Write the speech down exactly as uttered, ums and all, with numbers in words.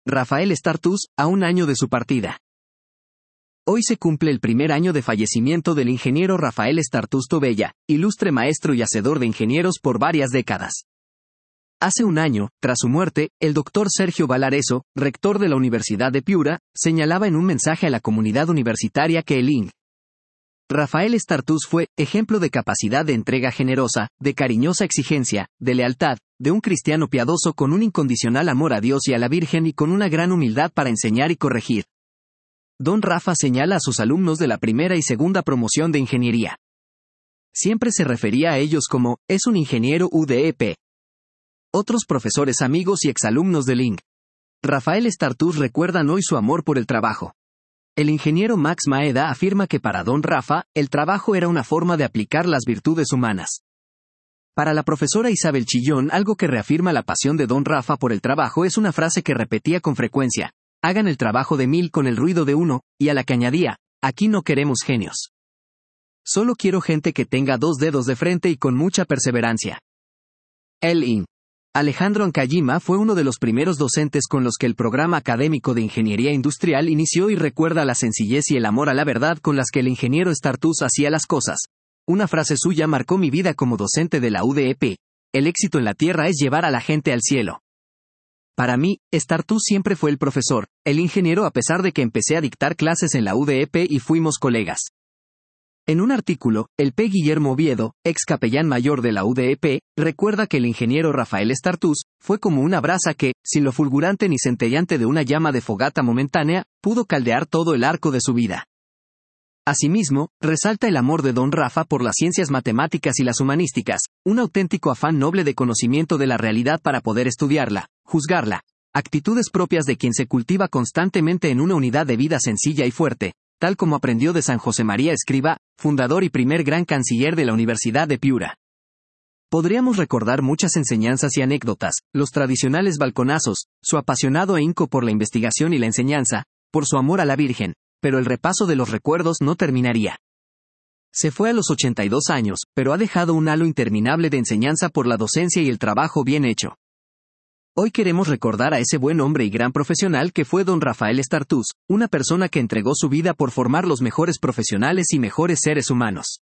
Rafael Estartús, a un año de su partida. Hoy se cumple el primer año de fallecimiento del ingeniero Rafael Estartús Tobella, ilustre maestro y hacedor de ingenieros por varias décadas. Hace un año, tras su muerte, el doctor Sergio Valareso, rector de la Universidad de Piura, señalaba en un mensaje a la comunidad universitaria que el Ing. Rafael Estartús fue ejemplo de capacidad de entrega generosa, de cariñosa exigencia, de lealtad, de un cristiano piadoso con un incondicional amor a Dios y a la Virgen y con una gran humildad para enseñar y corregir. Don Rafa señala a sus alumnos de la primera y segunda promoción de ingeniería. Siempre se refería a ellos como, es un ingeniero U D E P. Otros profesores amigos y exalumnos del Ing. Rafael Estartús recuerdan hoy su amor por el trabajo. El ingeniero Max Maeda afirma que para don Rafa, el trabajo era una forma de aplicar las virtudes humanas. Para la profesora Isabel Chillón, algo que reafirma la pasión de don Rafa por el trabajo es una frase que repetía con frecuencia: hagan el trabajo de mil con el ruido de uno, y a la que añadía: aquí no queremos genios. Solo quiero gente que tenga dos dedos de frente y con mucha perseverancia. El Ing. Alejandro Ancayima fue uno de los primeros docentes con los que el programa académico de Ingeniería Industrial inició y recuerda la sencillez y el amor a la verdad con las que el ingeniero Estartús hacía las cosas. Una frase suya marcó mi vida como docente de la U D E P: el éxito en la tierra es llevar a la gente al cielo. Para mí, Estartús siempre fue el profesor, el ingeniero a pesar de que empecé a dictar clases en la U D E P y fuimos colegas. En un artículo, el P. Guillermo Oviedo, ex capellán mayor de la U D E P, recuerda que el ingeniero Rafael Estartús fue como una brasa que, sin lo fulgurante ni centellante de una llama de fogata momentánea, pudo caldear todo el arco de su vida. Asimismo, resalta el amor de don Rafa por las ciencias matemáticas y las humanísticas, un auténtico afán noble de conocimiento de la realidad para poder estudiarla, juzgarla, actitudes propias de quien se cultiva constantemente en una unidad de vida sencilla y fuerte, tal como aprendió de San José María Escrivá, fundador y primer gran canciller de la Universidad de Piura. Podríamos recordar muchas enseñanzas y anécdotas, los tradicionales balconazos, su apasionado ahínco por la investigación y la enseñanza, por su amor a la Virgen, pero el repaso de los recuerdos no terminaría. Se fue a los ochenta y dos años, pero ha dejado un halo interminable de enseñanza por la docencia y el trabajo bien hecho. Hoy queremos recordar a ese buen hombre y gran profesional que fue don Rafael Estartús, una persona que entregó su vida por formar los mejores profesionales y mejores seres humanos.